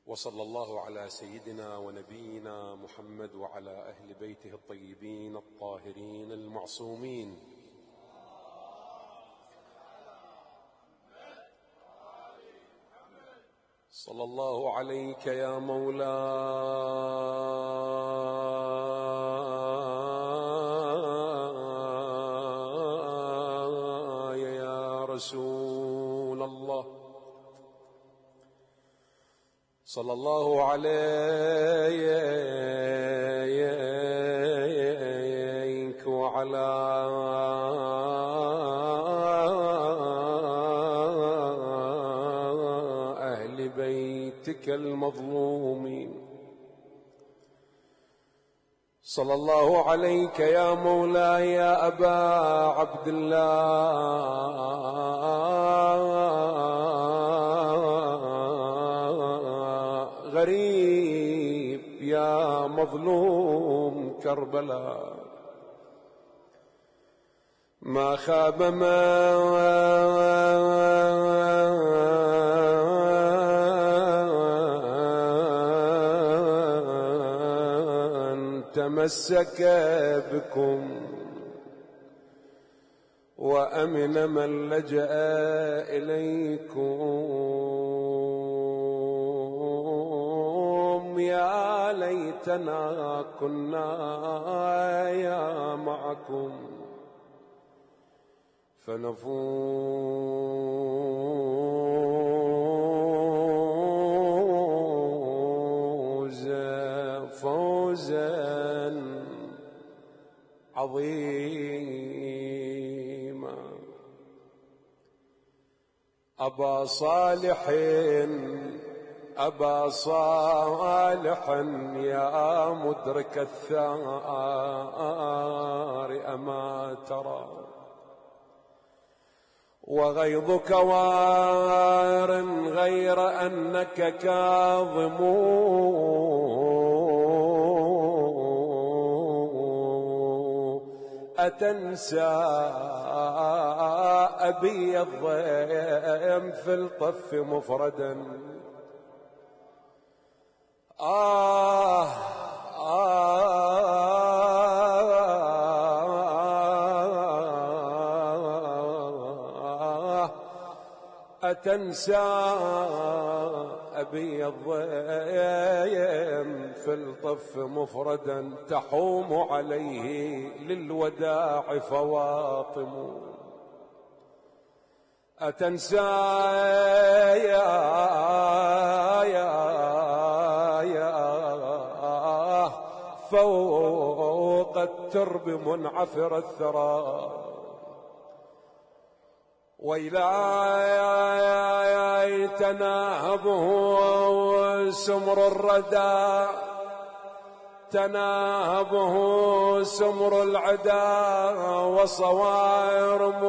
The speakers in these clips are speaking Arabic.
وصلى الله على سيدنا ونبينا محمد وعلى أهل بيته الطيبين الطاهرين المعصومين. صلى الله عليك يا مولاي يا رسول الله. صلى الله عليك وعلى أهل بيتك المظلومين. صلى الله عليك يا مولاي يا أبا عبد الله، غريب يا مظلوم كربلاء، ما خاب من تمسك بكم، وأمن من لجأ إليكم. يا ليتنا كنا يا معكم فنفوز فوزا عظيما. أبا صالح أبا صالح يا مدرك الثار، أما ترى وغيظك وار غير أنك كاظم، أتنسى أبي الضيم في الطف مفردا؟ أتنسى أبي الضيم في الطف مفردا، تحوم عليه للوداع فواطم. أتنسى يا فوق الترب منعفر الثرى، وإلى تناهبه سمر الردى، تناهبه سمر العدا وصوارم.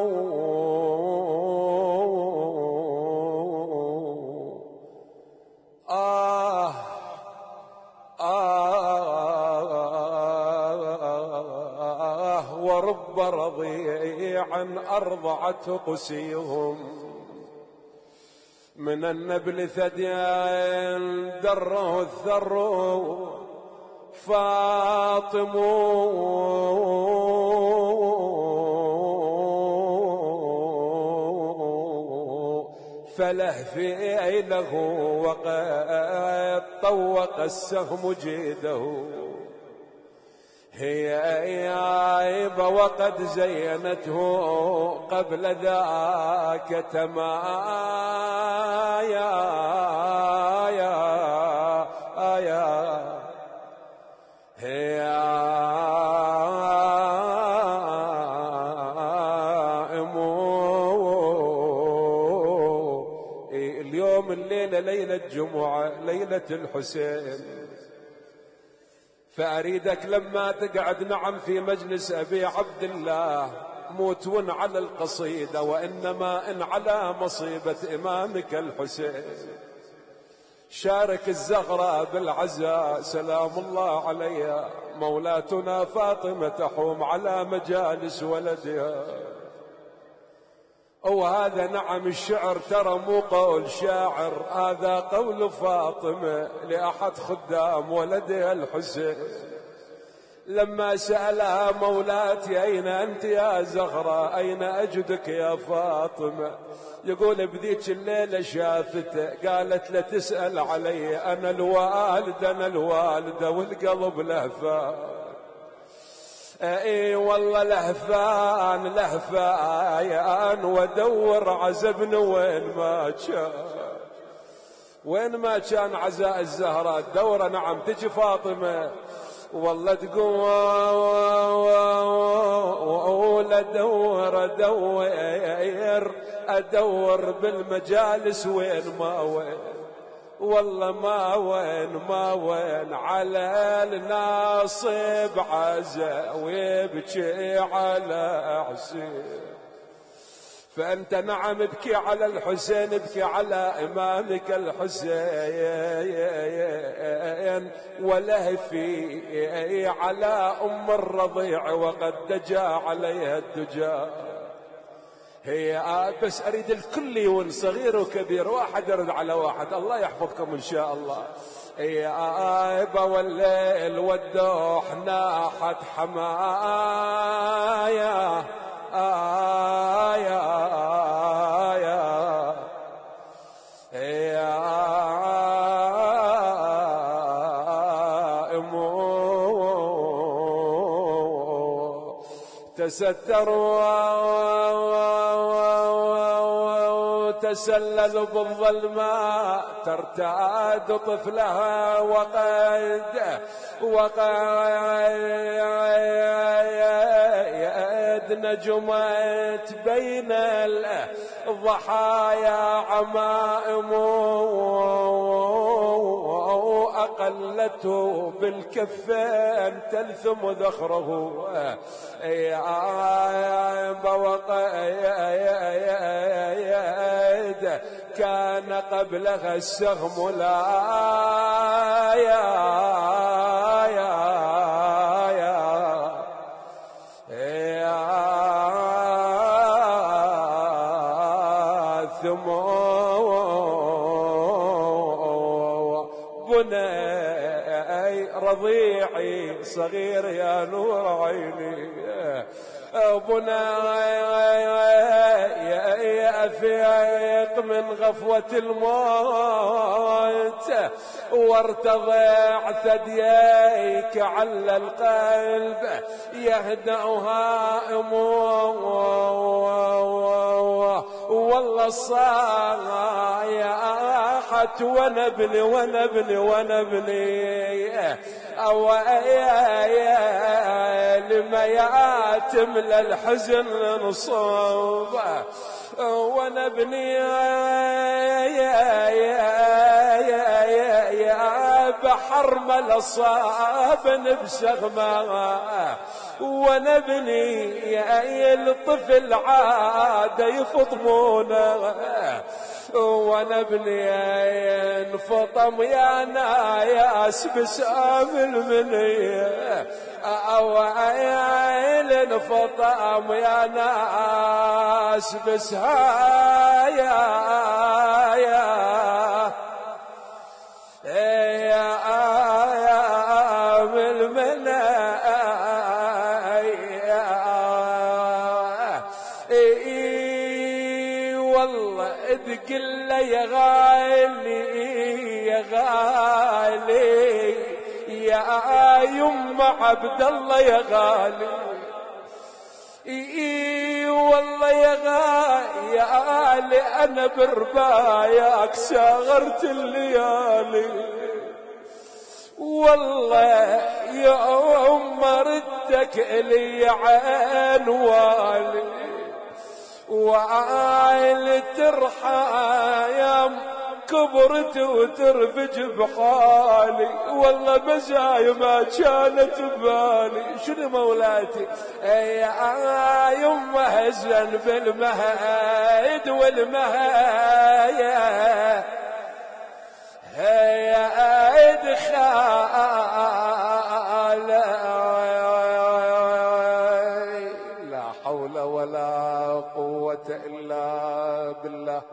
ورب رضيعا أرضعته قسيهم، من النبل ثديان دره الثر فاطم. فلهفي له وقد طوق السهم جيده، هي عيب وقد زينته قبل ذاك تمايا. هي اليوم الليلة ليلة جمعة، ليلة الحسين، فأريدك لما تقعد نعم في مجلس أبي عبد الله مو تون على القصيدة، وإنما إن على مصيبة إمامك الحسين. شارك الزغراء بالعزاء سلام الله عليها، مولاتنا فاطمة تحوم على مجالس ولدها. وهذا نعم الشعر ترى مو قول شاعر، هذا قول فاطمة لأحد خدام ولدها الحسين لما سألها مولاتي أين أنت يا زهرة، أين أجدك يا فاطمة؟ يقول بذيك الليلة شافته، قالت لا تسأل علي، أنا الوالد أنا الوالدة والقلب لهفان. اي والله لهفان لهفان وادور عزبنا وين ما كان عزاء الزهراء الدورة. نعم تجي فاطمة والله تقول ادور بالمجالس وين ما وين، والله ما وين على الناصب عزا ويبكي على حسين. فأنت نعم ابكي على الحسين، ابكي على إمامك الحسين، ولهفي على أم الرضيع وقد دجا عليها الدجا. هي بس أريد الكل يون صغير وكبير، واحد يرد على واحد. الله يحفظكم إن شاء الله. يا والليل والدوح ناحت حمايا تسلل بالظلماء ترتاد طفلها وقد نجمت بين الضحايا عمائم أقلته بالكفين تلثم ذخره. كان قبلها السهم لا بني رضيعي صغير يا نور عيني، بني أفيق من غفوة الموت وارتضع ثدييك على القلب يهدأها والله صايحت ونبني أو لما ياتم للحزن نصوب ونبني يا بحر ملصاب بسغمه ونبني يا الطفل عاد يفطمونه ونبني انفطم يا ناياس بسام المنيه او عيل انفطم يا ناس بسهايا تقل يا غالي يا غالي يا يم عبد الله يا غالي والله يا غالي انا برباياك ساغرت الليالي والله يوم مردك الي عين والي وعائل ترحايم كبرت وترفج بحالي والله بزاي ما كانت ببالي. شنو مولاتي يا يمه هزن بالمهد والمهايا هي ادخال لا حول ولا قوة إلا بالله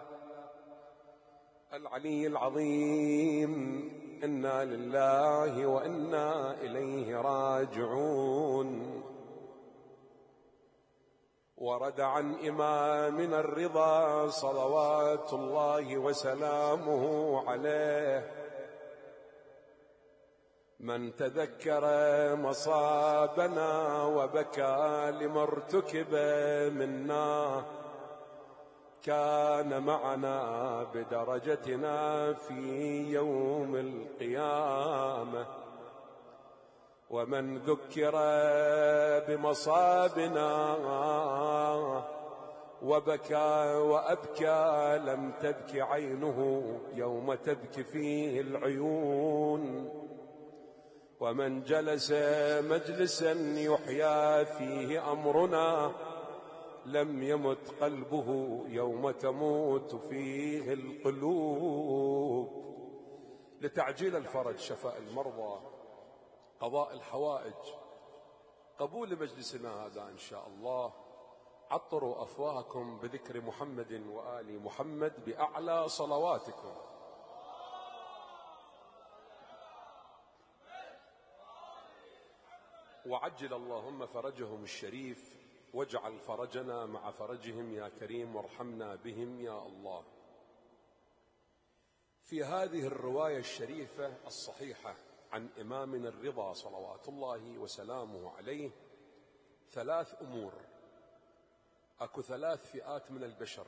العلي العظيم إنا لله وإنا إليه راجعون. ورد عن إمامنا الرضا صلوات الله وسلامه عليه: من تذكر مصابنا وبكى لما ارتكب منا كان معنا بدرجتنا في يوم القيامة. ومن ذكر بمصابنا وبكى وأبكى لم تبك عينه يوم تبكي فيه العيون. ومن جلس مجلسا يحيا فيه أمرنا لم يمت قلبه يوم تموت فيه القلوب. لتعجيل الفرج، شفاء المرضى، قضاء الحوائج، قبول مجلسنا هذا إن شاء الله، عطروا أفواهكم بذكر محمد وآل محمد بأعلى صلواتكم. وعجل اللهم فرجهم الشريف واجعل فرجنا مع فرجهم يا كريم وارحمنا بهم يا الله. في هذه الرواية الشريفة الصحيحة عن إمامنا الرضا صلوات الله وسلامه عليه 3 أمور. أكو 3 فئات من البشر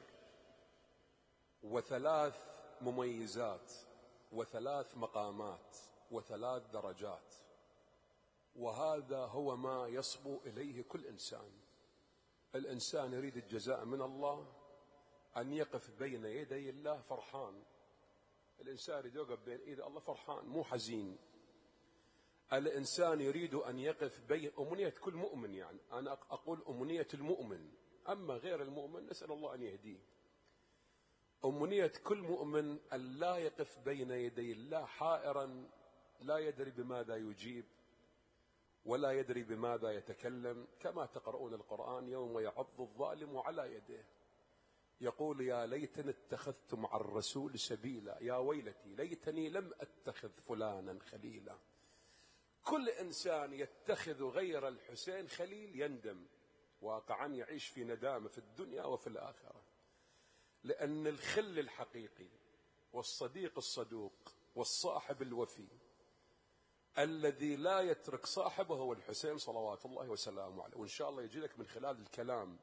و3 مميزات و3 مقامات و3 درجات، وهذا هو ما يصبو إليه كل إنسان. الإنسان يريد الجزاء من الله، أن يقف بين يدي الله فرحان. الإنسان يريد يقف بين يدي الله فرحان مو حزين. الإنسان يريد أن يقف بين أمنية كل مؤمن، يعني أنا أقول أمنية المؤمن، أما غير المؤمن نسأل الله أن يهديه. أمنية كل مؤمن أن لا يقف بين يدي الله حائرا لا يدري بماذا يجيب ولا يدري بماذا يتكلم، كما تقرؤون القرآن: يوم يعض الظالم على يديه يقول يا ليتني اتخذت مع الرسول سبيلا، يا ويلتي ليتني لم أتخذ فلانا خليلا. كل إنسان يتخذ غير الحسين خليل يندم، واقعا يعيش في ندامة في الدنيا وفي الآخرة، لأن الخل الحقيقي والصديق الصدوق والصاحب الوفي الذي لا يترك صاحبه هو الحسين صلوات الله وسلامه عليه. وإن شاء الله يجي لك من خلال الكلام.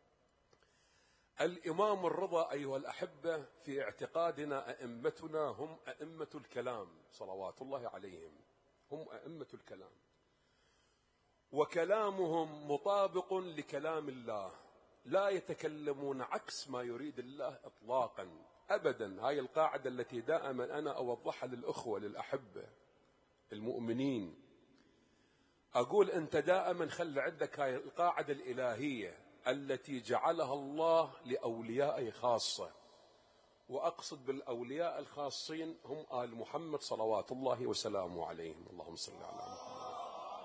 الإمام الرضا أيها الأحبة في اعتقادنا أئمتنا هم أئمة الكلام صلوات الله عليهم، هم أئمة الكلام، وكلامهم مطابق لكلام الله، لا يتكلمون عكس ما يريد الله إطلاقا أبدا. هاي القاعدة التي دائما أنا أوضحها للأخوة للأحبة المؤمنين، أقول أنت دائما خلي عندك هاي القاعدة الإلهية التي جعلها الله لأولياء خاصة، وأقصد بالأولياء الخاصين هم آل محمد صلوات الله وسلامه عليهم. اللهم صل على محمد.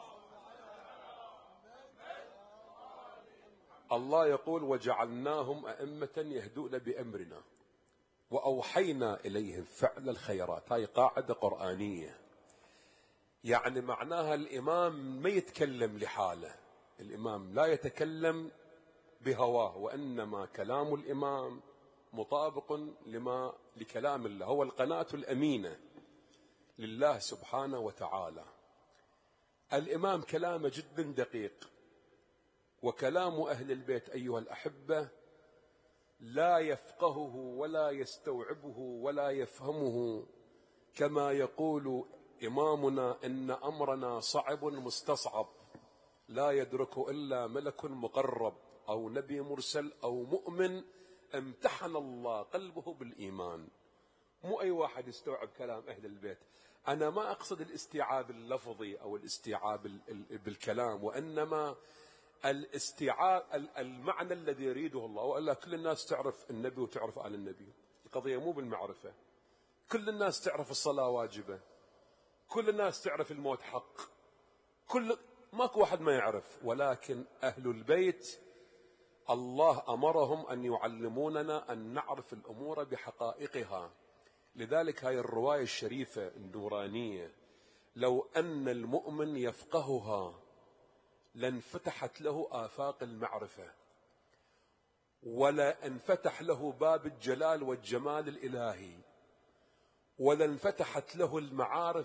الله يقول وجعلناهم أئمة يهدون بأمرنا وأوحينا إليهم فعل الخيرات. هاي قاعدة قرآنية، يعني معناها الإمام ما يتكلم لحاله، الإمام لا يتكلم بهواه، وإنما كلام الإمام مطابق لكلام الله، هو القناة الأمينة لله سبحانه وتعالى. الإمام كلامه جدا دقيق، وكلام أهل البيت أيها الأحبة لا يفقهه ولا يستوعبه ولا يفهمه، كما يقول إمامنا إن أمرنا صعب مستصعب لا يدرك إلا ملك مقرب أو نبي مرسل أو مؤمن امتحن الله قلبه بالإيمان. مو أي واحد يستوعب كلام أهل البيت. أنا ما أقصد الاستيعاب اللفظي أو الاستيعاب بالكلام، وإنما الاستيعاب المعنى الذي يريده الله. وإلا كل الناس تعرف النبي وتعرف آل النبي، القضية مو بالمعرفة. كل الناس تعرف الصلاة واجبة، كل الناس تعرف الموت حق، ماكو واحد ما يعرف، ولكن أهل البيت الله أمرهم أن يعلموننا أن نعرف الأمور بحقائقها. لذلك هاي الرواية الشريفة النورانية لو أن المؤمن يفقهها لانفتحت له آفاق المعرفة، ولا انفتح له باب الجلال والجمال الإلهي، ولا انفتحت له المعارف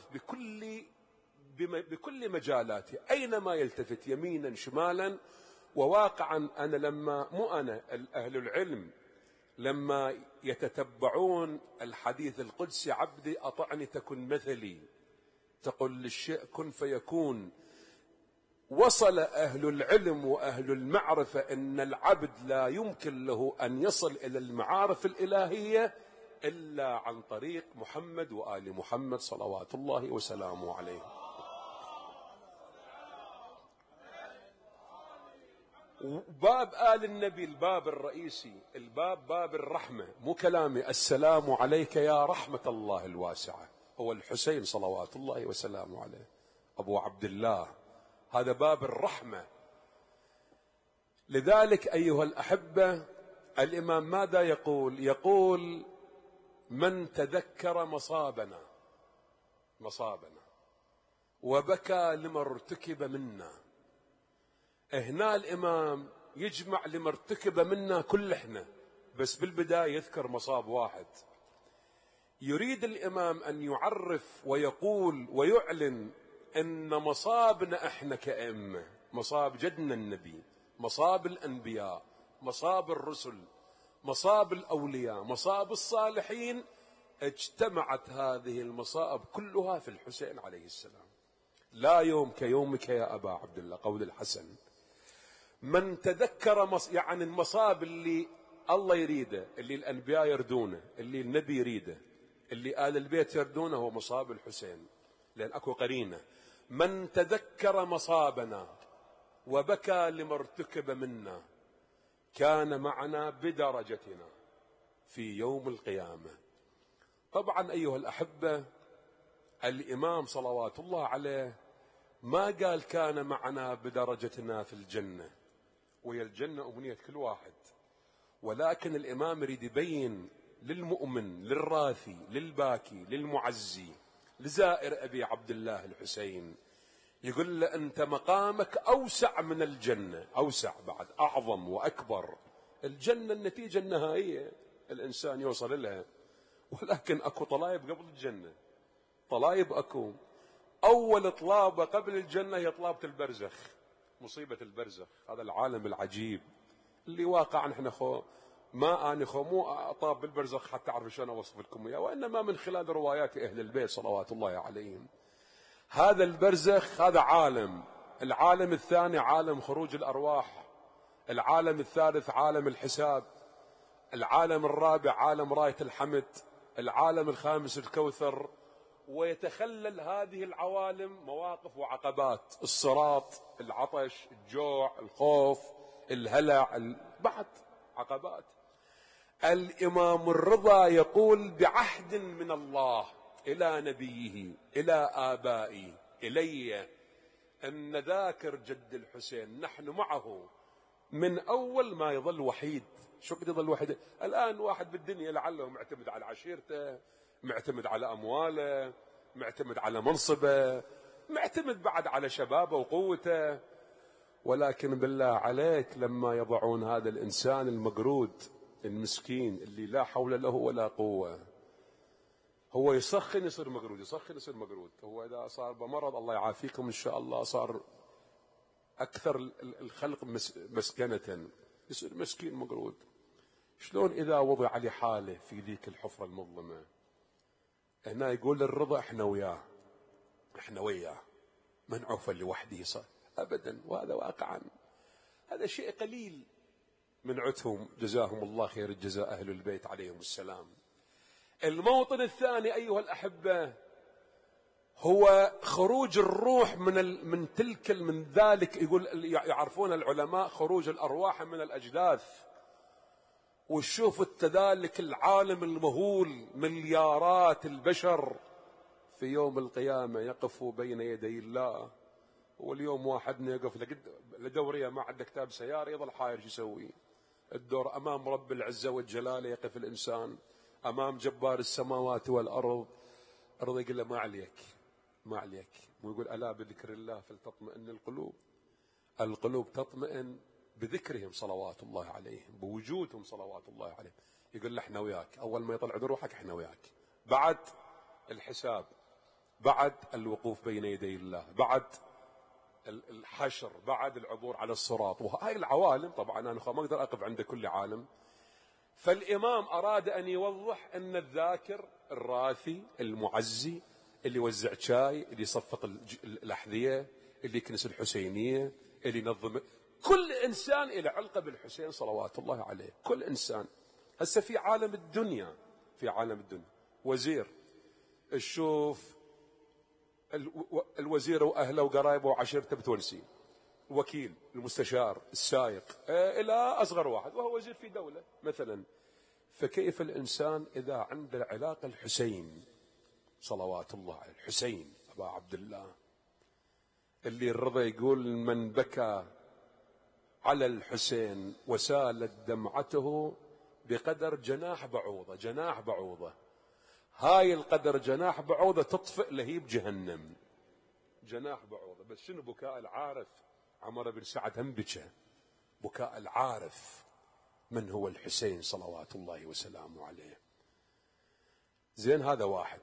بكل مجالاته أينما يلتفت يمينا شمالا. وواقعا أنا أهل العلم لما يتتبعون الحديث القدسي عبدي أطعني تكن مثلي، تقول للشيء كن فيكون، وصل أهل العلم وأهل المعرفة أن العبد لا يمكن له أن يصل إلى المعارف الإلهية إلا عن طريق محمد وآل محمد صلوات الله وسلامه عليه. باب آل النبي الباب الرئيسي، باب الرحمة، مو كلامي، السلام عليك يا رحمة الله الواسعة، هو الحسين صلوات الله وسلامه عليه أبو عبد الله، هذا باب الرحمة. لذلك أيها الأحبة الإمام ماذا يقول من تذكر مصابنا وبكى لما ارتكب منا. هنا الإمام يجمع لما ارتكب منا كل احنا، بس بالبداية يذكر مصاب واحد. يريد الإمام أن يعرف ويقول ويعلن أن مصابنا احنا كأئمة، مصاب جدنا النبي، مصاب الأنبياء، مصاب الرسل، مصاب الأولياء، مصاب الصالحين، اجتمعت هذه المصائب كلها في الحسين عليه السلام. لا يوم كيومك يا أبا عبد الله، قول الحسن. من تذكر يعني المصاب اللي الله يريده، اللي الأنبياء يردونه، اللي النبي يريده، اللي آل البيت يردونه، هو مصاب الحسين، لأن أكو قرينة. من تذكر مصابنا وبكى لما ارتكب منا كان معنا بدرجتنا في يوم القيامة. طبعا أيها الأحبة الإمام صلوات الله عليه ما قال كان معنا بدرجتنا في الجنة، وهي الجنة أمنية كل واحد، ولكن الإمام يريد يبين للمؤمن، للراثي، للباكي، للمعزي، لزائر أبي عبد الله الحسين، يقول له أنت مقامك أوسع من الجنة، أوسع بعد، أعظم وأكبر. الجنة النتيجة النهائية الإنسان يوصل لها، ولكن أكو طلايب قبل الجنة، طلايب أكو. أول طلابة قبل الجنة هي طلابة البرزخ، مصيبة البرزخ، هذا العالم العجيب اللي واقع نحن مو طاب بالبرزخ حتى أعرف شلون أوصف لكم إياه، وإنما من خلال روايات أهل البيت صلوات الله عليهم. هذا البرزخ هذا عالم، العالم الثاني عالم خروج الأرواح، العالم الثالث عالم الحساب، العالم الرابع عالم راية الحمد، العالم الخامس الكوثر. ويتخلل هذه العوالم مواقف وعقبات، الصراط، العطش، الجوع، الخوف، الهلع، بعد عقبات. الإمام الرضا يقول بعهد من الله إلى نبيه إلى آبائي إلي أن ذاكر جد الحسين نحن معه من أول ما يظل وحيد. شو قد يظل وحيد؟ الآن واحد بالدنيا لعله معتمد على عشيرته، معتمد على أمواله، معتمد على منصبه، معتمد بعد على شبابه وقوته، ولكن بالله عليك لما يضعون هذا الإنسان المقرود المسكين اللي لا حول له ولا قوة، هو يسخن يصير مقرود، يسخن يصير مقرود. هو إذا صار بمرض الله يعافيكم إن شاء الله صار أكثر الخلق مسكنة، يصير مسكين مقرود. شلون إذا وضع لحاله في ذيك الحفرة المظلمة؟ هنا يقول الرضا احنا وياه، احنا وياه، من عوف لوحده صار أبدا. وهذا واقعا هذا شيء قليل من عتهم، جزاهم الله خير الجزاء أهل البيت عليهم السلام. الموطن الثاني أيها الأحبة هو خروج الروح من ذلك، يقول يعرفون العلماء خروج الأرواح من الأجداث. وشوف ذلك العالم المهول، مليارات البشر في يوم القيامة يقفوا بين يدي الله. واليوم واحدنا يقف لدورية ما عنده كتاب سيارة يظل حاير شو يسوي؟ الدور أمام رب العزة والجلال يقف الإنسان أمام جبار السماوات والأرض. أرض يقول له ما عليك ما عليك، ويقول ألا بذكر الله فلتطمئن القلوب. القلوب تطمئن بذكرهم صلوات الله عليهم، بوجودهم صلوات الله عليهم. يقول له احنا وياك، أول ما يطلع روحك احنا وياك، بعد الحساب، بعد الوقوف بين يدي الله، بعد الحشر، بعد العبور على الصراط. وهاي العوالم طبعا أنا ما أقدر أقف عند كل عالم. فالإمام أراد أن يوضح أن الذاكر الراثي المعزي اللي يوزع شاي، اللي يصفق الأحذية، اللي يكنس الحسينية، اللي ينظم، كل إنسان إلى علقة بالحسين صلوات الله عليه. كل إنسان. هسه في عالم الدنيا، في عالم الدنيا وزير، تشوف الوزير وأهله وقرايبه وعشيرته بتونسي، وكيل، المستشار، السائق، إلى أصغر واحد وهو وزير في دولة مثلا. فكيف الإنسان إذا عنده العلاقة الحسين صلوات الله عليه، الحسين أبا عبد الله، اللي الرضا يقول من بكى على الحسين وسالت دمعته بقدر جناح بعوضة. جناح بعوضة، هاي القدر جناح بعوضة تطفئ لهيب جهنم. جناح بعوضة. بس شنو بكاء العارف؟ عمر بن سعد هم بكى بكاء العارف من هو الحسين صلوات الله وسلامه عليه. زين، هذا واحد.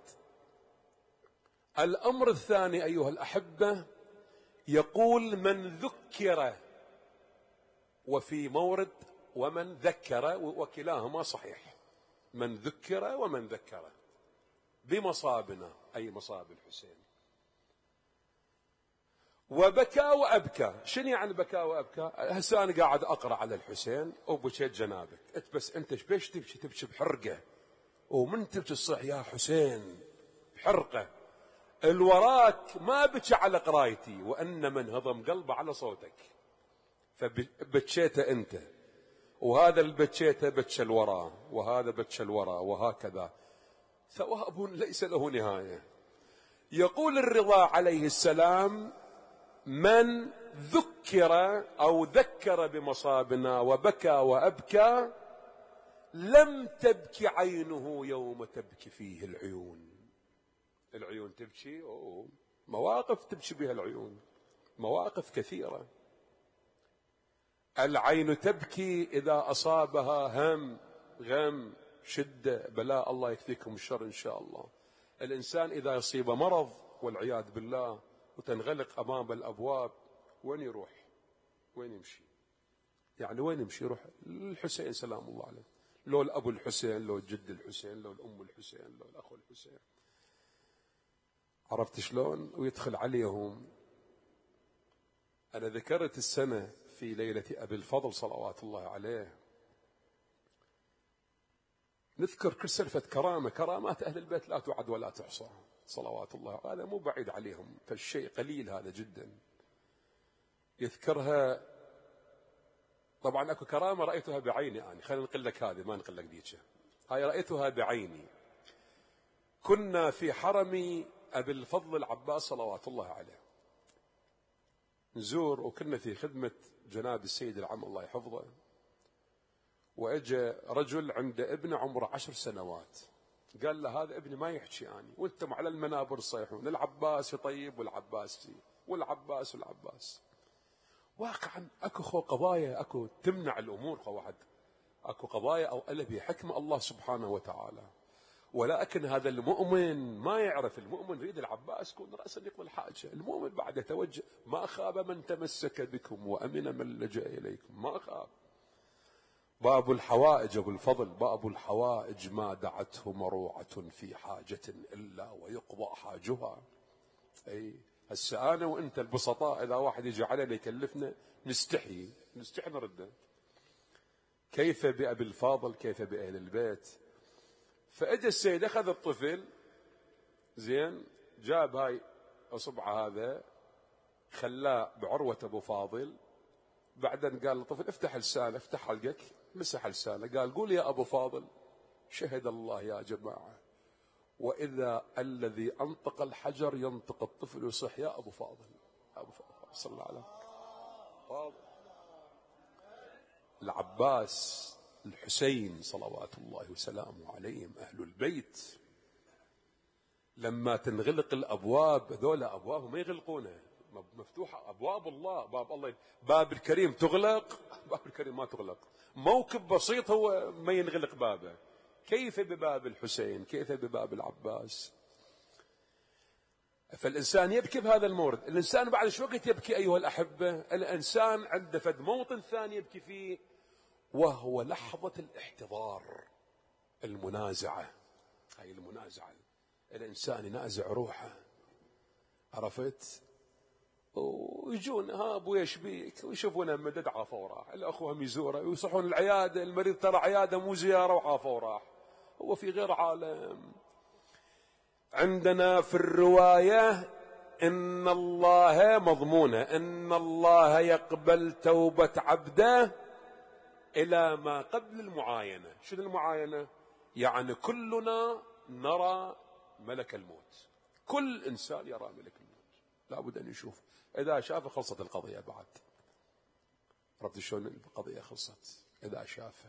الأمر الثاني أيها الأحبة، يقول من ذكر، وفي مورد ومن ذكر، وكلاهما صحيح. من ذكر ومن ذكر بمصابنا، أي مصاب الحسين. وبكى وأبكى. شنو يعني بكى وأبكى؟ هسه أنا قاعد أقرأ على الحسين وبكيت جنابك، بس أنت بيش تبكي؟ تبكي بحرقة. ومن تبكي الصح يا حسين بحرقة؟ الوراك ما بكى على قرايتي، وأن من هضم قلبه على صوتك. فبكيت أنت، وهذا اللي بكيته بكى الوراء، وهذا بكى الوراء، وهكذا. ثواب ليس له نهاية. يقول الرضا عليه السلام من ذكر أو ذكر بمصابنا وبكى وأبكى لم تبكي عينه يوم تبكي فيه العيون. العيون تبكي، مواقف تبكي بها العيون، مواقف كثيرة. العين تبكي إذا أصابها هم، غم، شدة، بلاء، الله يكفيكم الشر إن شاء الله. الإنسان إذا يصيب مرض والعياذ بالله وتنغلق أمام الأبواب، وين يروح؟ وين يمشي؟ يعني وين يمشي؟ يروح الحسين سلام الله عليه، لو الأبو الحسين، لو الجد الحسين، لو الأم الحسين، لو الأخو الحسين. عرفت شلون؟ ويدخل عليهم. أنا ذكرت السنة في ليلة أبي الفضل صلوات الله عليه، نذكر كل سلفة كرامة، كرامات أهل البيت لا تعد ولا تحصى صلوات الله. هذا مو بعيد عليهم، فالشيء قليل هذا جدا يذكرها. طبعا أكو كرامة رأيتها بعيني أنا، خلينا نقول لك هذه، ما نقول لك ديك. هاي رأيتها بعيني. كنا في حرم أبي الفضل العباس صلوات الله عليه نزور، وكنا في خدمة جناب السيد العم الله يحفظه. وأجى رجل عنده ابن عمره 10 سنوات، قال له هذا ابني ما يحكي يعني، وانتم على المنابر تصيحون العباس يطيب والعباس والعباس والعباس. واقعا اكو قضايا، اكو تمنع الامور، واحد اكو قضايا او البي حكم الله سبحانه وتعالى. ولكن هذا المؤمن ما يعرف، المؤمن يريد العباس يكون رأسا يقضي الحاجة. المؤمن بعد يتوجه، ما خاب من تمسك بكم وأمن من لجأ إليكم، ما خاب. باب الحوائج أبو الفضل، باب الحوائج ما دعته مروعة في حاجة إلا ويقضى حاجها. أي هسه أنا وأنت البسطاء إذا واحد يجي علينا يكلفنا نستحي نرده. كيف بأبي الفاضل؟ كيف بأهل البيت؟ فأجى السيد أخذ الطفل، زين، جاب هاي أصبع هذا خلاه بعروة أبو فاضل. بعدين قال للطفل افتح لسانه، افتح حلقك، مسح لسانه، قال قول يا أبو فاضل شهد الله يا جماعة وإذا الذي أنطق الحجر ينطق الطفل يصح يا أبو فاضل. أبو فاضل صلى الله عليه فاضل. العباس الحسين صلوات الله وسلامه عليهم أهل البيت، لما تنغلق الأبواب، ذولا أبواب ما يغلقونها، مفتوحة أبواب الله، باب الله، باب الكريم تغلق، باب الكريم ما تغلق، موكب بسيط هو ما ينغلق بابه، كيف بباب الحسين، كيف بباب العباس؟ فالإنسان يبكي بهذا المورد. الإنسان بعد شو وقت يبكي أيها الأحبة؟ الإنسان عنده فد موطن ثاني يبكي فيه، وهو لحظة الاحتضار، المنازعة. هاي المنازعة، الإنسان ينازع روحه، عرفت؟ ويجون ها ابو ايش بيك، ويشوفونه مدد عافى وراح، الاخوه هم يزوره ويصحون العياده، المريض ترى عياده مو زياره وعافى وراح، هو في غير عالم. عندنا في الروايه ان الله مضمونه، ان الله يقبل توبه عبده الى ما قبل المعاينه. شنو المعاينه؟ يعني كلنا نرى ملك الموت، كل انسان يرى ملك الموت، لابد ان يشوف، اذا شافه خلصت القضيه. بعد عرفت شلون القضيه خلصت؟ اذا شافه.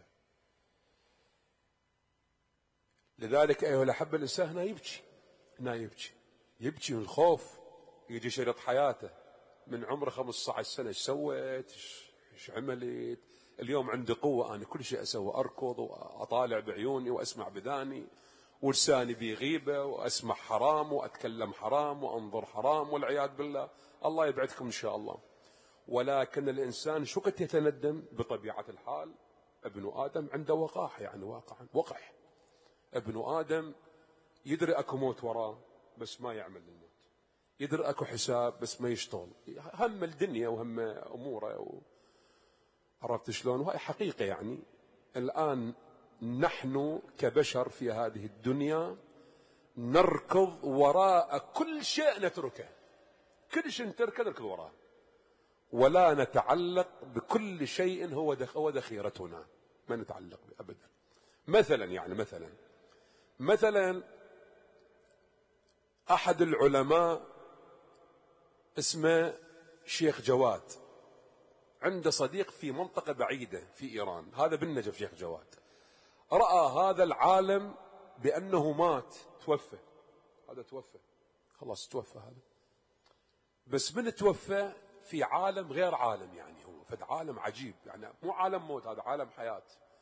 لذلك ايها الاحبه الانسان هنا يبكي، هنا يبكي من الخوف. يجي شريط حياته من عمره 15 سنه، ايش سويت، ايش عملت. اليوم عندي قوه، انا كل شيء اسوي، اركض واطالع بعيوني واسمع بذاني، ولساني بغيبه، واسمع حرام واتكلم حرام وانظر حرام، والعياذ بالله. الله يبعدكم ان شاء الله. ولكن الانسان شو قد يتندم؟ بطبيعه الحال ابن ادم عنده وقاح، يعني وقح. ابن ادم يدري اكو موت وراه بس ما يعمل الموت، يدري اكو حساب بس ما يشتغل، هم الدنيا وهم اموره عرفت شلون؟ وهي حقيقه. يعني الان نحن كبشر في هذه الدنيا نركض وراء كل شيء نتركه، كل شيء نتركه نركض وراه، ولا نتعلق بكل شيء هو ذخيرتنا، ما نتعلق به ابدا. مثلا يعني مثلا احد العلماء اسمه شيخ جواد، عنده صديق في منطقة بعيدة في ايران، هذا بالنجف شيخ جواد، رأى هذا العالم بأنه مات، توفى، هذا توفى خلاص، توفى هذا، بس من توفى في عالم غير عالم، يعني هو فد عالم عجيب، يعني مو عالم موت، هذا عالم حياة.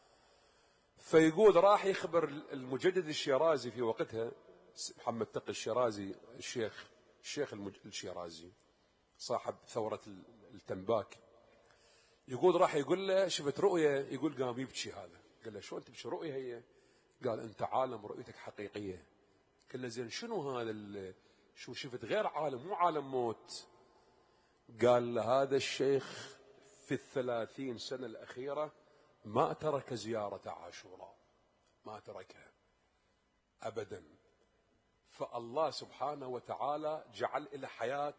فيقول راح يخبر المجدد الشيرازي في وقتها، محمد تقي الشيرازي، الشيخ الشيرازي صاحب ثورة التنباك، يقول راح يقول له شفت رؤية، يقول قام يبكي هذا، قال له شو انت بشي رؤية هي؟ قال انت عالم رؤيتك حقيقية. قال له زين شنو هذا شو شفت غير عالم مو عالم موت؟ قال له هذا الشيخ في 30 سنة الأخيرة ما ترك زيارة عاشوراء، ما تركها أبدا. فالله سبحانه وتعالى جعل له حياة،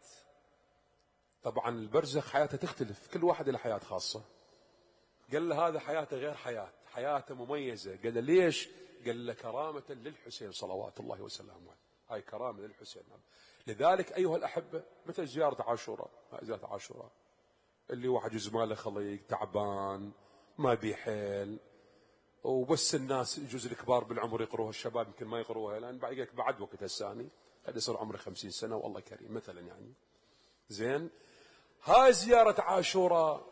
طبعا البرزخ حياته تختلف، كل واحد له حياة خاصة. قال له هذا حياته غير حياته مميزة. قال له ليش؟ قال له كرامة للحسين صلوات الله وسلامه، هاي كرامة للحسين. لذلك أيها الأحبة مثل زيارة عاشوراء، زيارة عاشوراء اللي واحد زماله خليق تعبان ما بيحيل، وبس الناس يجوز الكبار بالعمر يقروها، الشباب يمكن ما يقروها لأن بعد وقت الثاني قد يصير عمره 50 سنة والله كريم مثلا يعني. زين، هاي زيارة عاشوراء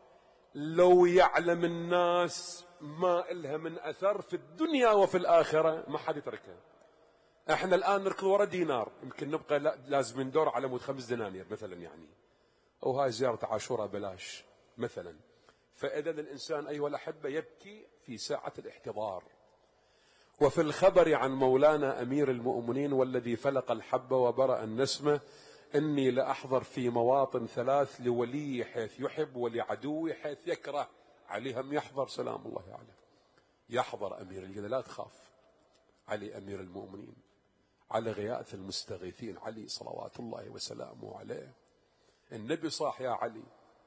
لو يعلم الناس ما إلها من أثر في الدنيا وفي الآخرة ما حد يتركها. احنا الآن نركض ورا دينار، يمكن نبقى لازم ندور على مود 5 دنانير مثلا يعني، وهاي زيارة عاشوراء بلاش مثلا. فإذا الإنسان أيها الأحبة يبكي في ساعة الاحتضار. وفي الخبر عن مولانا أمير المؤمنين والذي فلق الحب وبرأ النسمة، إني لأحضر في مواطن 3 لولي حيث يحب ولعدوي حيث يكره. علي هم يحضر سلام الله عليه، يحضر أمير الجنة، لا تخاف، علي أمير المؤمنين، على غياث المستغيثين، علي صلوات الله وسلامه عليه. النبي صاح يا علي،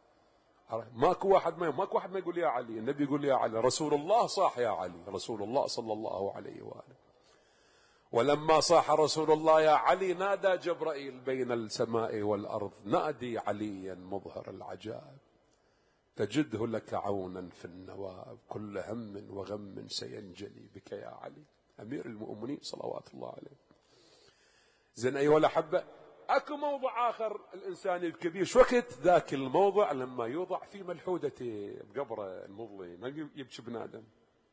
ماكو واحد ما يقول يا علي، النبي يقول يا علي. رسول الله صاح يا علي، رسول الله صلى الله عليه وآله. ولما صاح رسول الله يا علي نادى جبرائيل بين السماء والأرض، نادي عليا مظهر العجائب. تجده لك عونا في النواب، كل هم وغم سينجلي بك يا علي أمير المؤمنين صلوات الله عليه. زين أيها الأحبة، أكو موضع آخر الإنسان الكبير، شو وقت ذاك الموضع لما يوضع في ملحودته بقبره المظلم، ما يبكي بنادم،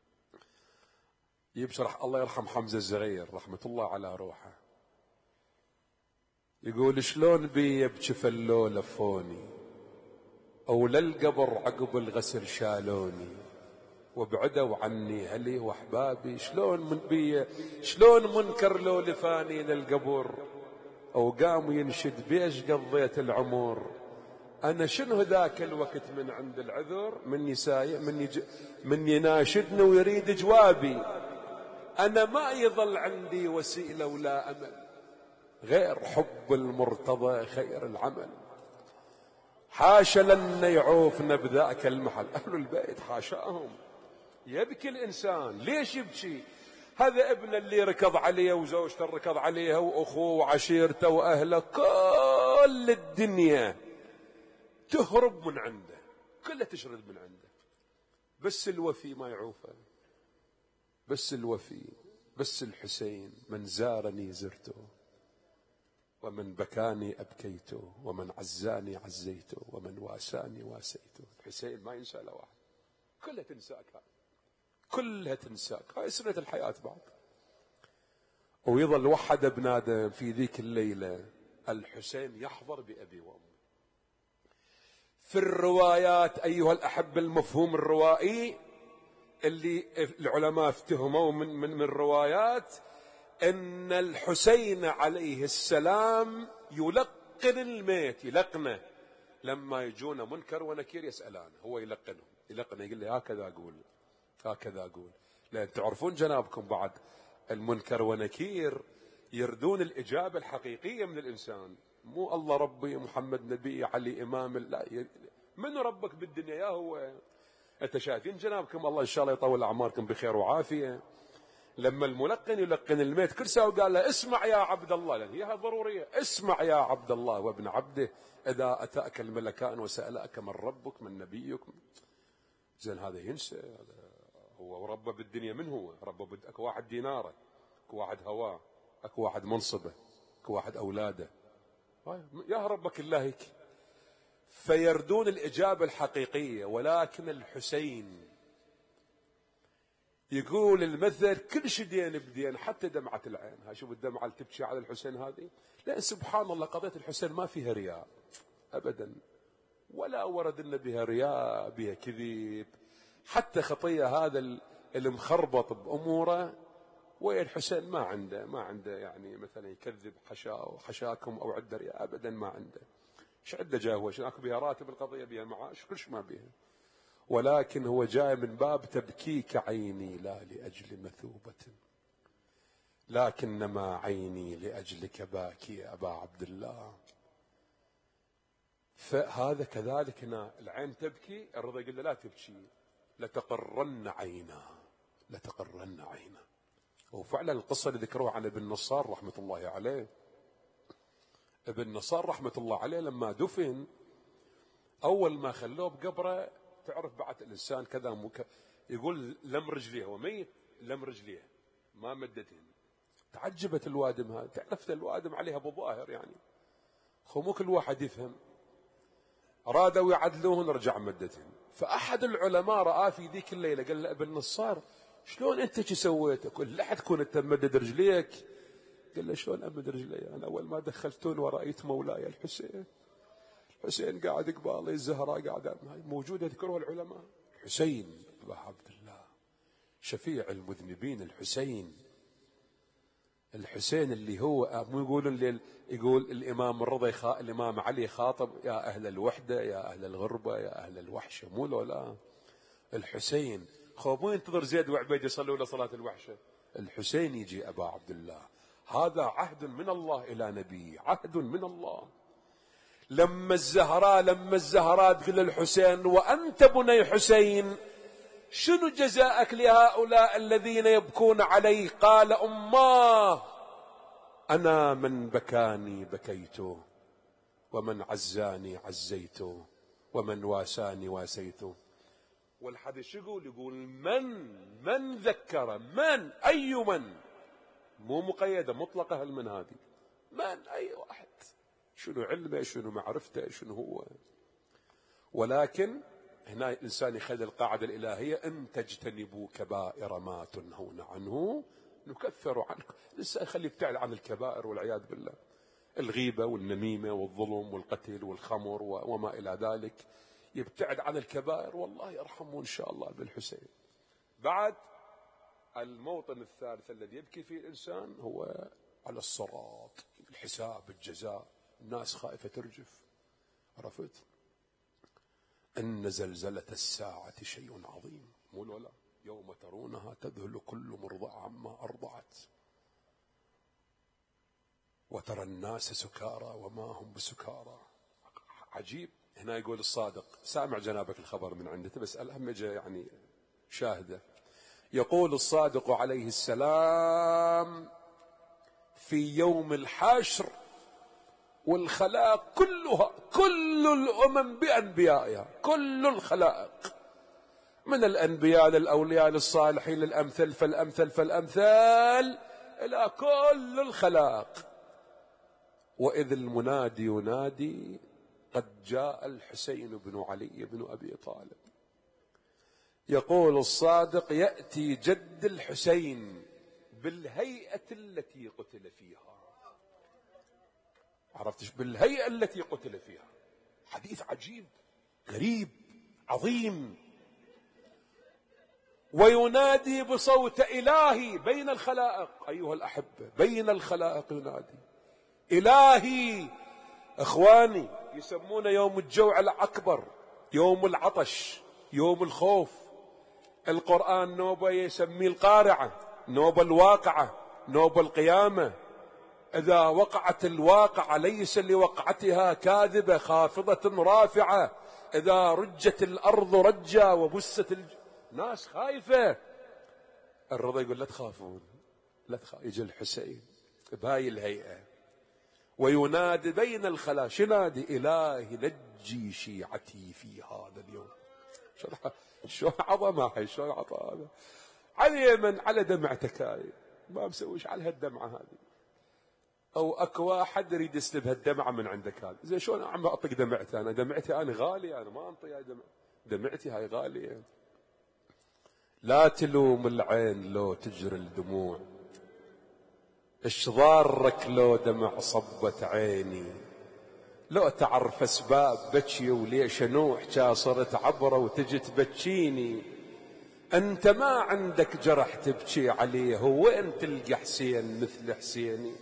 يبشر. الله يرحم حمزة الزغير رحمة الله على روحه، يقول شلون بي يبكي فلو لفوني، أو للقبر عقب الغسل شالوني، وابعدوا عني هلي واحبابي، شلون منكر لو لفاني للقبر، او قام ينشد بيش قضيت العمر. انا شنو ذاك الوقت من عند العذر، من يناشدني ويريد جوابي، انا ما يظل عندي وسيله ولا امل غير حب المرتضى خير العمل. حاشا لن يعوفنا بذاك المحل. اهل البيت حاشاهم. يبكي الإنسان، ليش يبكي؟ هذا ابن اللي ركض عليه وزوجته ركض عليها وأخوه وعشيرته وأهله، كل الدنيا تهرب من عنده، كلها تشرد من عنده، بس الوفي ما يعوفه، بس الوفي، بس الحسين. من زارني زرته، ومن بكاني أبكيته، ومن عزاني عزيته، ومن واساني واسيته. الحسين ما ينسى له واحد، كلها تنساك، كلها تنساك. هاي سنة الحياة بعد. ويظل وحد ابن آدم في ذيك الليلة الحسين يحضر بأبي وأمي. في الروايات أيها الأحبة، المفهوم الروائي اللي العلماء افتهموا من الروايات، أن الحسين عليه السلام يلقن الميت، يلقنه لما يجون منكر ونكير يسألانه، هو يلقنه يقول لي هكذا أقول، هكذا أقول. لأن تعرفون جنابكم بعد المنكر ونكير يردون الإجابة الحقيقية من الإنسان، مو الله ربي محمد نبي علي إمام، لا، من ربك بالدنيا يا هو. أنت شايفين جنابكم الله إن شاء الله يطول أعماركم بخير وعافية، لما الملقن يلقن الميت كل ساعة قال له اسمع يا عبد الله، لأن هي ضرورية، اسمع يا عبد الله وابن عبده، إذا أتاك الملكان وسألك من ربك من نبيك. زين هذا ينسى، هذا هو ربه بالدنيا. من هو ربه؟ اكو واحد ديناره، اكو واحد هواه، اكو واحد منصبه، اكو واحد اولاده، يا ربك الله هيك. فيردون الاجابه الحقيقيه. ولكن الحسين يقول المثل كل شيء دين بدين، حتى دمعه العين. هاي شوف الدمعه اللي تبكي على الحسين هذه، لان سبحان الله قضيه الحسين ما فيها رياء ابدا، ولا ورد لنا بها رياء، بها كذب. حتى خطية هذا المخربط بأموره، والحسين ما عنده يعني مثلا يكذب حشاكم أو عنده رياء أبدا، ما عنده. ايش عنده؟ جاي هو اكو بها راتب القضية، بها معاش، كلش ما بها. ولكن هو جاي من باب تبكيك عيني لا لأجل مثوبة، لكنما عيني لأجلك باكي يا أبا عبد الله. فهذا كذلك هنا العين تبكي، الرضا يقول له لا تبكي، لتقرن عينا، لتقرن عينا. وفعلا القصة اللي ذكروها عن ابن نصار رحمة الله عليه، ابن نصار رحمة الله عليه لما دفن أول ما خلوه بقبره، تعرف بعد الإنسان كذا يقول لم رجليه، هو ميت لم رجليه ما مدتهن. تعجبت الوادم هذا، تعرفت الوادم عليها بظاهر يعني، مو كل واحد يفهم. أرادوا يعدلوهن رجع مدتهن. فأحد العلماء رأى في ذيك الليلة قال له ابن نصار شلون أنت شو سويت؟ قال لا تكون أنت ممدد رجليك. قال له شلون أمد رجلي؟ أنا أول ما دخلتون ورأيت مولاي الحسين قاعد قبالي، الزهراء قاعدة موجودة، ذكرها العلماء. حسين أبا عبد الله شفيع المذنبين، الحسين اللي هو مو يقول الإمام الرضا، الإمام علي خاطب يا أهل الوحدة يا أهل الغربة يا أهل الوحشة، مو لا الحسين مو ينتظر زيد وعبيد يصلوا له صلاة الوحشة، الحسين يجي أبا عبد الله. هذا عهد من الله إلى نبي، عهد من الله. لما الزهراء تقول للحسين وأنت بني حسين شنو جزاءك لهؤلاء الذين يبكون علي؟ قال أماه أنا من بكاني بكيته، ومن عزاني عزيته، ومن واساني واسيته. والحديث شو يقول من ذكر، من أي من، مو مقيدة مطلقة من هذه، من أي واحد، شنو علمه شنو معرفته شنو هو. ولكن هنا الإنسان يخلي القاعدة الإلهية: إن تجتنبوا كبائر ما تنهون عنه نكفر عنكم. الإنسان يخلي يبتعد عن الكبائر والعياذ بالله، الغيبة والنميمة والظلم والقتل والخمر وما إلى ذلك، يبتعد عن الكبائر والله يرحمه إن شاء الله بالحسين. بعد الموطن الثالث الذي يبكي فيه الإنسان هو على الصراط، الحساب الجزاء، الناس خائفة ترجف. عرفت؟ إن زلزلة الساعة شيء عظيم، مو ولا يوم ترونها تذهل كل مرضع عما أرضعت وترى الناس سكارى وما هم بسكارى. عجيب. هنا يقول الصادق، سامع جنابك الخبر من عنده بس الأهم جاء يعني شاهده. يقول الصادق عليه السلام: في يوم الحشر والخلائق كلها، كل الأمم بأنبيائها، كل الخلائق من الأنبياء للأولياء للصالحين للأمثل فالأمثل فالأمثل إلى كل الخلائق. وإذ المنادي ينادي: قد جاء الحسين بن علي بن أبي طالب. يقول الصادق: يأتي جد الحسين بالهيئة التي قتل فيها. عرفتش؟ بالهيئة التي قتل فيها. حديث عجيب غريب عظيم. وينادي بصوت إلهي بين الخلائق. أيها الأحبة، بين الخلائق ينادي إلهي. إخواني، يسمون يوم الجوع الأكبر، يوم العطش، يوم الخوف. القرآن نوبة يسميه القارعة، نوبة الواقعة، نوبة القيامة. إذا وقعت الواقعة ليس لوقعتها كاذبة خافضة رافعة. إذا رجت الأرض رجا وبست ناس خايفة. الرضا يقول لا تخافون، لا تخاف. يجي الحسين بهاي الهيئة وينادي بين الخلا. شنادي؟ إلهي نجي شيعتي في هذا اليوم. شو عظمة هاي، شو عطاء هذا على من على دمعتك هاي، ما مسويش على هالدمعة هذه. أو أكو واحد يريد يسلب هالدمعة من عندك هذا. زين شلون عم أعطيك دمعتي أنا؟ دمعتي أنا غالية، أنا ما أنطي هاي دمعتي هاي غالية. لا تلوم العين لو تجري الدموع، ايش ضارك لو دمع صبت عيني، لو تعرف اسباب بكي وليش نوح جا صرت عبره وتجي تبكيني. انت ما عندك جرح تبكي عليه، وين تلقى حسين مثل حسيني؟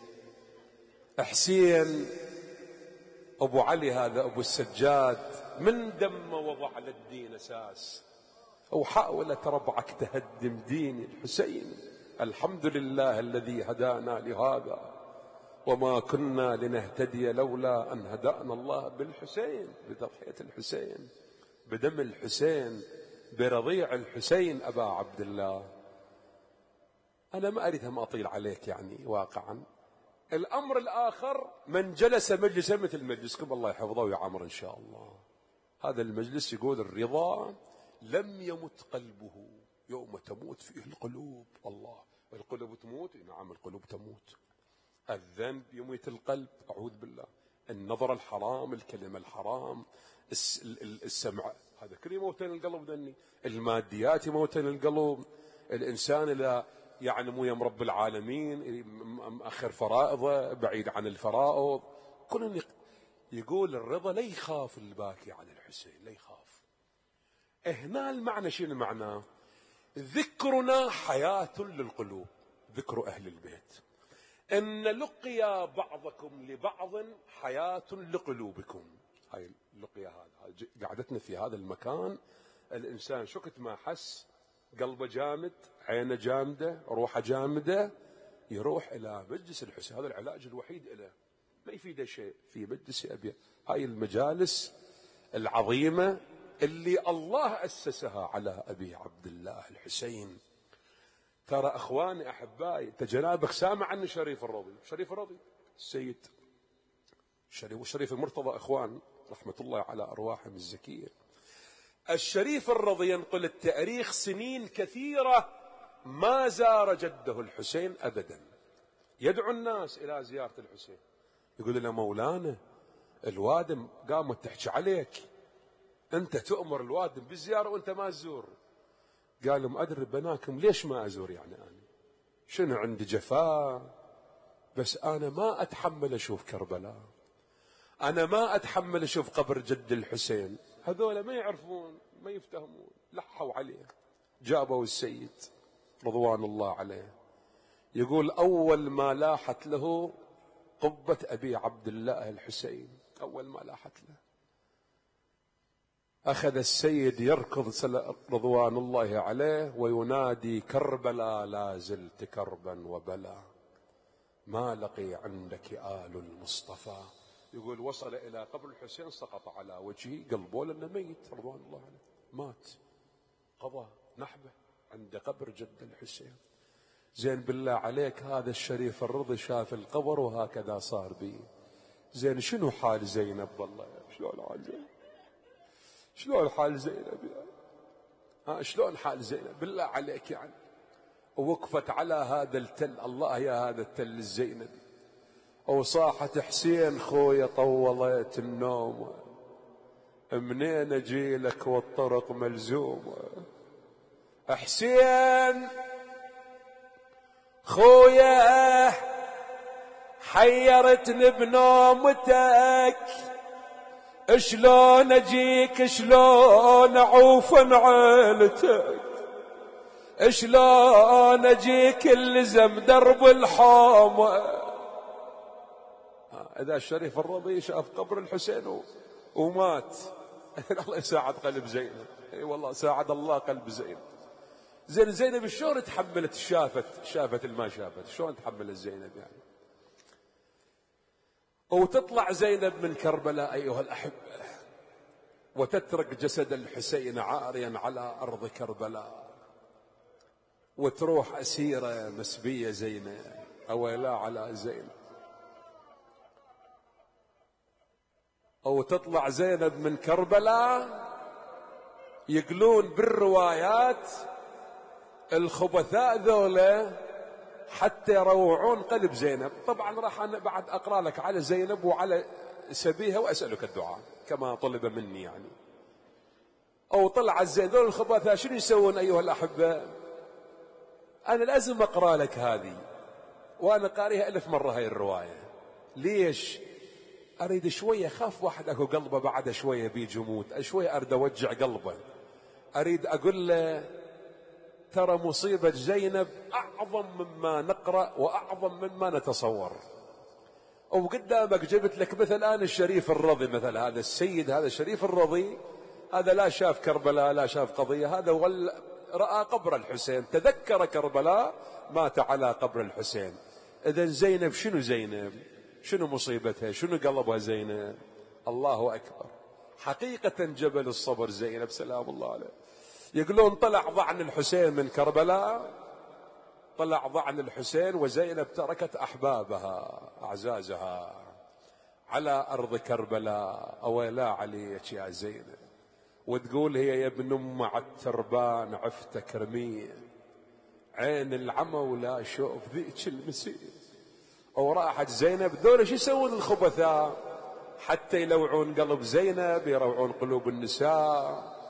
حسين ابو علي هذا ابو السجاد من دمه وضع للدين اساس، وحاولت ربعك تهدم دين الحسين. الحمد لله الذي هدانا لهذا، وما كنا لنهتدي لولا أن هدانا الله. بالحسين، بتضحية الحسين، بدم الحسين، برضيع الحسين أبا عبد الله. أنا ما أريد أن أطيل عليك يعني واقعا. الأمر الآخر، من جلس مجلسا مثل مجلسكم الله يحفظه ويعمر إن شاء الله. هذا المجلس يقول الرضا لم يمت قلبه يوم تموت فيه القلوب. الله، القلوب تموت؟ نعم القلوب تموت. الذنب يميت القلب، أعوذ بالله. النظر الحرام، الكلمة الحرام، السمع، هذا كله يموتن القلب ذني. الماديات يموتن القلب. الإنسان إذا يعني مو يم رب العالمين، مأخر فرائضه، بعيد عن الفرائض، كل يقول الرضا لا يخاف الباكي على الحسين، لا يخاف. هنا المعنى شنو معناه؟ ذكرنا حياة للقلوب، ذكر أهل البيت. إن لقيا بعضكم لبعض حياة لقلوبكم. هاي اللقيا، هذا قعدتنا في هذا المكان. الإنسان شكت ما حس قلبه جامد، عينه جامدة، روحه جامدة، يروح إلى مجلس الحسين. هذا العلاج الوحيد له، ما يفيده شيء في مجلس أبي. هاي المجالس العظيمة اللي الله أسسها على أبي عبد الله الحسين. ترى أخواني أحبائي، تجنابك سامع عن شريف الرضي، شريف الرضي السيد شريف المرتضى، أخوان رحمة الله على أرواحهم الزكية. الشريف الرضي ينقل التاريخ سنين كثيرة ما زار جده الحسين أبدا، يدعو الناس إلى زيارة الحسين، يقول لنا مولانا الوادم قامت تحكي عليك، أنت تؤمر الوادم بالزيارة وأنت ما تزور. قال لهم أدري بناكم ليش ما أزور، يعني أنا شنو عندي جفاء، بس أنا ما أتحمل أشوف كربلاء، أنا ما أتحمل أشوف قبر جد الحسين. هذول ما يعرفون ما يفتهمون، لحوا عليه. جابوا السيد رضوان الله عليه، يقول أول ما لاحت له قبة أبي عبد الله الحسين، أول ما لاحت له أخذ السيد يركض رضوان الله عليه وينادي كربلاء لا زلت كربا وبلا، ما لقي عندك آل المصطفى. يقول وصل إلى قبر الحسين سقط على وجهه، قلبه لأنه ميت رضوان الله عليه، مات، قضى نحبه عند قبر جد الحسين. زين بالله عليك هذا الشريف الرضي شاف القبر وهكذا صار به. زين شنو حال زينب؟ والله شلون حال زينب، شلون حال زينب شلون حال زينب بالله عليك يعني. ووقفت على هذا التل، الله يا هذا التل الزينبي، وصاحت حسين خويا طولت النوم، منين اجيلك والطرق ملزومه، حسين خويا حيرتني بنومتك، شلون اجيك شلون اعوف عن عيلتك، شلون اجيك اللزم درب الحومه. اذا الشريف الرضي شاف قبر الحسين ومات الله يساعد قلب زينب. اي والله ساعد الله قلب زينب. زينب شلون تحملت؟ شافت الما شافت، شلون تحملت زينب يعني. وتطلع زينب من كربلاء أيها الأحبة وتترك جسد الحسين عاريا على أرض كربلاء، وتروح أسيرة مسبية زينب، أويلا على زينب. أو تطلع زينب من كربلاء، يقولون بالروايات الخبثاء ذولا حتى يروعون قلب زينب. طبعا راح أنا بعد أقرأ لك على زينب وعلى سبيها وأسألك الدعاء كما طلب مني يعني. أو طلع زينب ذول الخبثاء شنو يسوون أيها الأحبة؟ أنا لازم أقرأ لك هذه وأنا قاريها 1000 مرة هاي الرواية. ليش؟ أريد شوية، خاف واحد أكو قلبه بعد شوية بيجموت، شوية أريد أوجع قلبه، أريد أقول له ترى مصيبة زينب أعظم مما نقرأ وأعظم مما نتصور. وقدامك جبت لك مثل الآن الشريف الرضي، مثل هذا السيد، هذا الشريف الرضي، هذا لا شاف كربلاء لا شاف قضية، هذا رأى قبر الحسين، تذكر كربلاء، مات على قبر الحسين. إذن زينب شنو؟ زينب شنو مصيبتها؟ شنو قلبها زينب؟ الله أكبر. حقيقة جبل الصبر زينب سلام الله عليه. يقولون طلع ضعن الحسين من كربلاء، طلع ضعن الحسين وزينب تركت أحبابها أعزازها على أرض كربلاء. أويلا عليك يا زينب. وتقول هي يا ابن أم عالتربان عفتك رمية، عين العمى ولا شوف ذيك المسير. وراحت زينب. ذولا شو يسوون الخبثاء حتى يلوعون قلب زينب، يروعون قلوب النساء.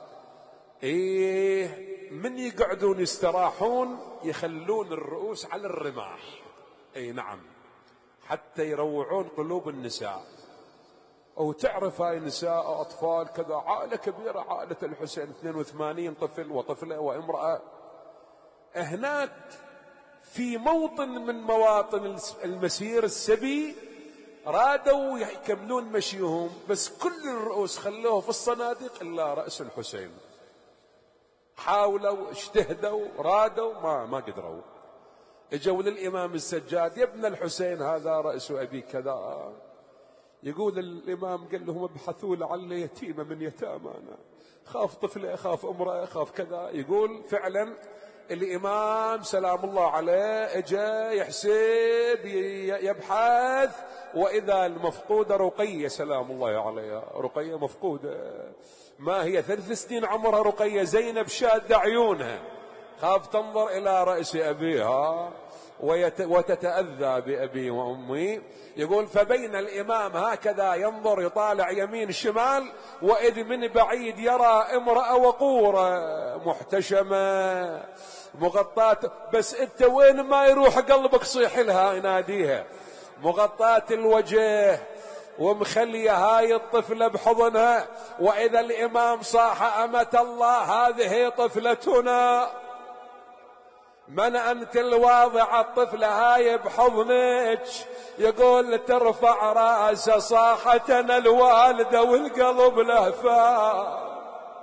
من يقعدون يستراحون يخلون الرؤوس على الرماح، نعم، حتى يروعون قلوب النساء. أو تعرف هاي نساء أطفال كذا، عائلة كبيرة، عائلة الحسين 82 طفل وطفلة وامرأة. هناك في موطن من مواطن المسير السبي رادوا يكملون مشيهم، بس كل الرؤوس خلوه في الصناديق إلا رأس الحسين. حاولوا اجتهدوا رادوا ما قدروا. اجوا للإمام السجاد، يا ابن الحسين هذا رأس أبي كذا. يقول الإمام قال لهم ابحثوا لعل يتيمة من يتامانا، خاف طفلة، خاف امرأة، خاف كذا. يقول فعلا الإمام سلام الله عليه اجا يحسب يبحث، وإذا المفقودة رقية سلام الله عليها، رقية مفقودة، ما هي 3 سنين عمرها رقية، زينب شادة عيونها، خاف تنظر إلى رأس أبيها وتتأذى بأبي وأمي. يقول فبين الإمام هكذا ينظر يطالع يمين شمال، وإذ من بعيد يرى امرأة وقورة محتشمة مغطاة، بس انت وين ما يروح قلبك صيح لها يناديها، مغطاة الوجه ومخلية هاي الطفلة بحضنها. وإذا الإمام صاح أمة الله هذه طفلتنا، من أنت الواضع الطفلة هاي بحضنك؟ يقول ترفع رأس صاحتنا الوالدة والقلب لهفان،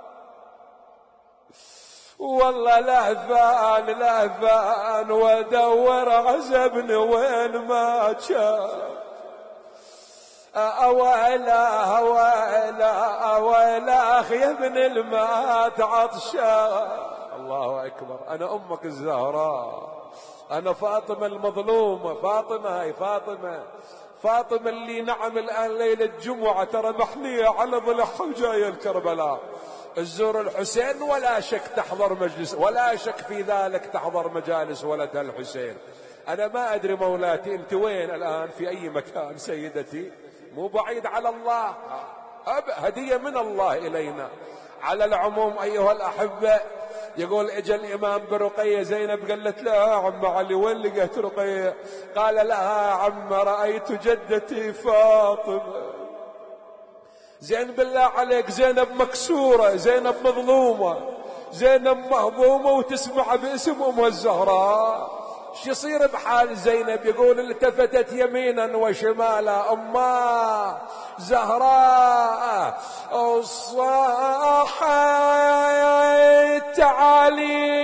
والله لهفان لهفان، وادور عزبني وين ما كان، أويلا أويلا أويلا يا ابن المات عطشان. الله أكبر. أنا أمك الزهراء، أنا فاطمة المظلومة، فاطمة هاي فاطمة، فاطمة اللي نعم الآن ليلة جمعة ترى محنية على ضلعها وجاية الكربلاء الزور الحسين، ولا شك تحضر مجلس، ولا شك في ذلك تحضر مجالس ولدها الحسين. أنا ما أدري مولاتي أنت وين الآن، في أي مكان سيدتي، مو بعيد على الله، هدية من الله إلينا. على العموم أيها الأحبة، يقول اجى الإمام برقية، زينب قالت لها عم علي وين لقيت رقية؟ قال لها عم رأيت جدتي فاطمة. زين بالله عليك، زينب مكسورة، زينب مظلومة، زينب مهضومة وتسمع باسم أمها الزهراء، شو يصير بحال زينب؟ يقول التفتت يمينا وشمالا، أماه زهراء صاحت تعالي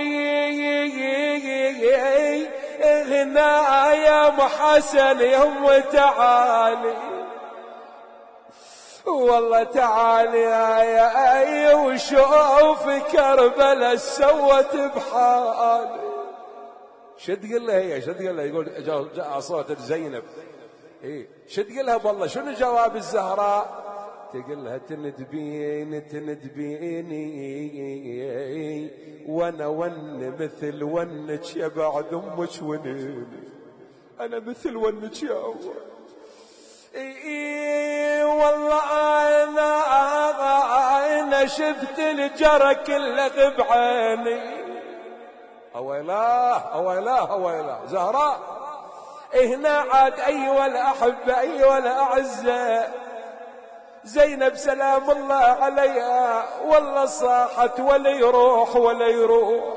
هنا يا محسن يم تعالي، والله تعالي يا أي وشوف كربلاء سوت بحالي. شد قل لها هي، شد قل لها، يقول جاء صوت زينب، ايه شد قل لها والله شنو جواب الزهراء؟ تقول لها تندبيني وانا ون مثل ونك يا بعد امك ونيني، انا مثل ونك يا اول. والله انا شفت الجرى كله بعيني. اويلاه اويلاه اويلاه زهراء. هنا عاد ايها الاحبه ايها الاعزاء، زينب سلام الله عليها والله صاحت ولا يروح ولا يروح،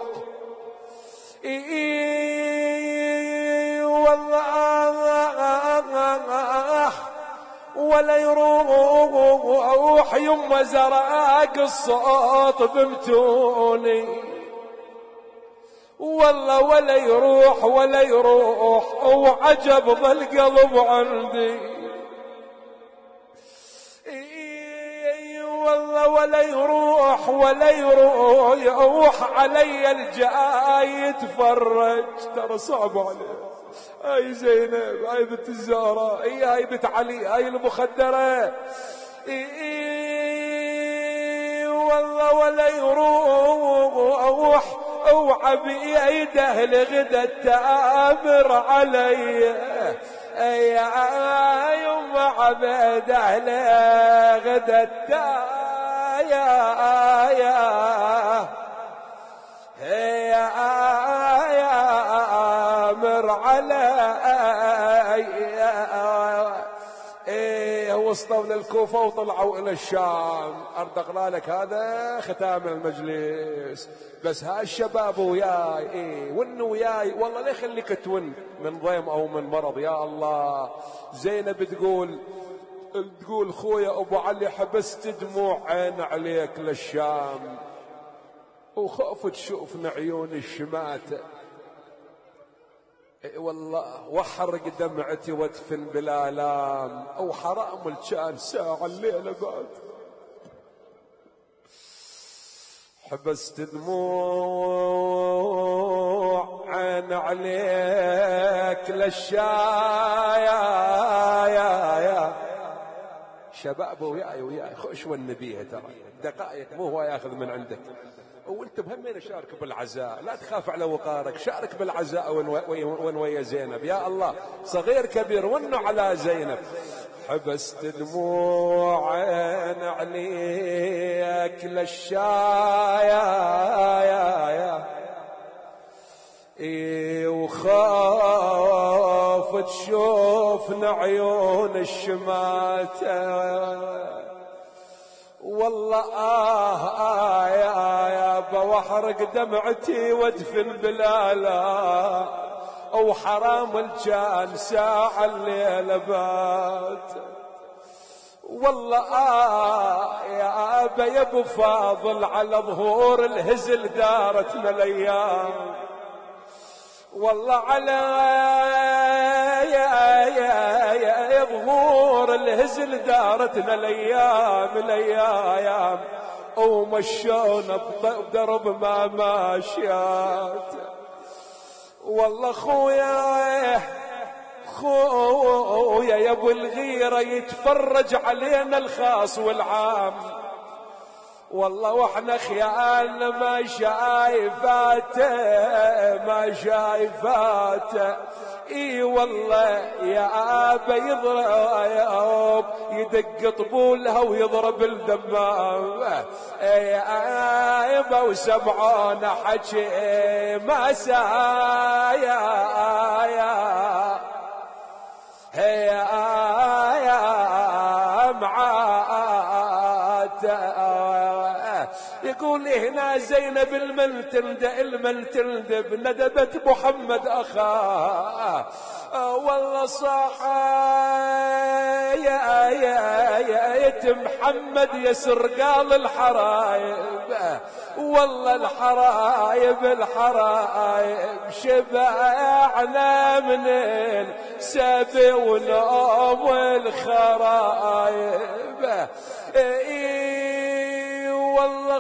والله ولا يروح يما زرق الصوت بمتوني، والله ولا يروح ولا يروح، وعجب ظل قلب عندي، والله ولا يروح ولا يروح علي الجاي يتفرج، ترى صعب عليه. هاي زينب، هاي بنت الزهراء، هاي بنت علي، هاي المخدرة، والله ولا يروح وعبيده لغدا التامر علي، يا يوم عبيده لغدا التامر علي. وصلوا للكوفة وطلعوا إلى الشام. أردق لك هذا ختام المجلس، بس ها الشباب وياي، ون وياي، والله لا يخليك تون من ضيم أو من مرض يا الله. زينب تقول خويا أبو علي حبست دموع عين عليك للشام، وخاف تشوفنا عيون الشماتة، والله وحرق دمعتي وادفن بلا لام، او حرام كان ساعة الليلة بعد. حبست دموع عين عليك للشايا شباب وياي خوش والنبيه ترى دقائق مو هو ياخذ من عندك وانت بهمين شارك بالعزاء لا تخاف على وقارك شارك بالعزاء ويا زينب يا الله صغير كبير ونه على زينب حبست دموع عين عليك للشايا وخاف تشوفنا عيون الشماتة والله يا بوحرق دمعتي وادفن بلالا او حرام الجان ساعة الليل بات والله يا ابا يا ابو فاضل على ظهور الهزل دارتنا الايام والله على يا ظهور الهزل دارتنا الايام ومشونا بدرب ما ماشيات والله خويا يا ابو الغيرة يتفرج علينا الخاص والعام والله واحنا خيالنا ما شايفاته اي والله يا ابا يضرب يدق طبولها ويضرب الدمام يا ابا وسمعونا حكي ما سايا يا يقول هنا زينب المنتندب ندبت محمد أخاه والله صاح يا محمد يسر قال الحرايب والله الحرايب شبعنا من السبي ونوم الخرايب والله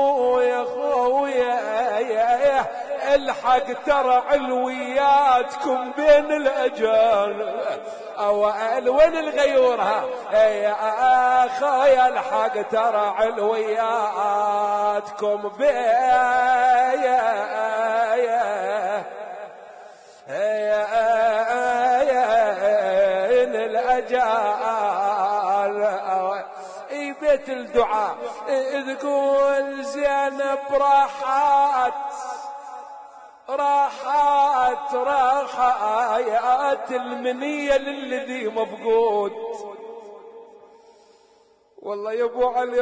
خويا الحق ترى علوياتكم بين الاجال اوائل وين الغيورها يا اخويا الحق ترى علوياتكم بين الاجال بيت الدعاء تقول زينب راحات المنية للذي مفقود والله يا ابو علي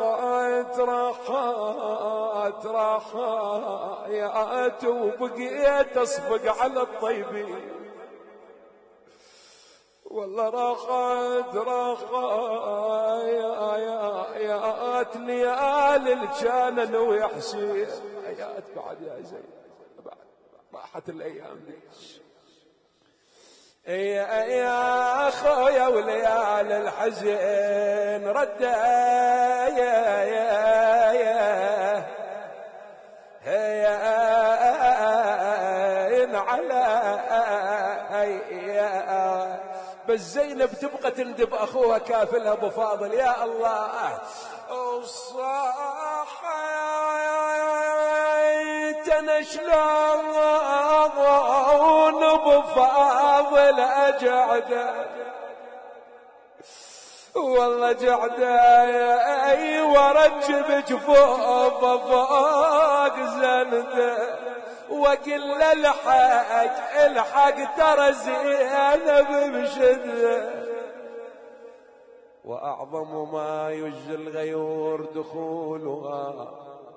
راحات وبقيت اصفق على الطيبين والله راحت يا نيال الجانن ويحسين حيات بعد يا زين بعد راحت الايام دي يا اخويا وليال الحزن رد على بس زينب تبقى تندب اخوها كافلها ابو فاضل يا الله صحيتنا شلون ابو فاضل اجعده والله جعده ورجب جفوفه فوق زنده وقل الحق ترى زينب بشده وأعظم ما يجزي الغيور دخولها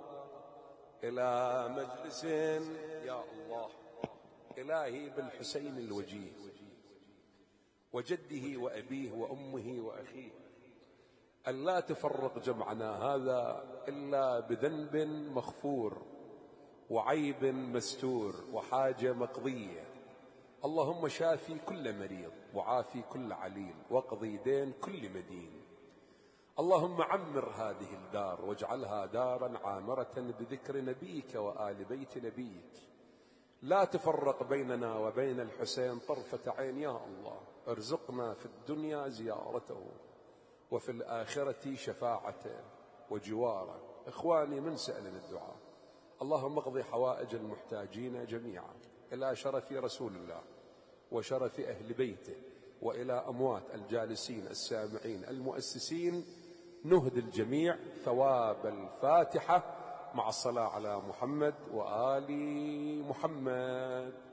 إلى مجلس يا الله إلهي بالحسين الوجيه وجده وأبيه وأمه وأخيه ألا تفرق جمعنا هذا إلا بذنب مغفور وعيب مستور وحاجة مقضية اللهم شافي كل مريض وعافي كل عليل واقضي دين كل مدين اللهم عمر هذه الدار واجعلها دارا عامرة بذكر نبيك وآل بيت نبيك. لا تفرق بيننا وبين الحسين طرفة عين يا الله. ارزقنا في الدنيا زيارته وفي الآخرة شفاعته وجواره. إخواني، من سألني الدعاء. اللهم اقضي حوائج المحتاجين جميعا إلى شرف رسول الله وشرف أهل بيته، وإلى أموات الجالسين السامعين المؤسسين. نهدي الجميع ثواب الفاتحة مع الصلاة على محمد وآل محمد.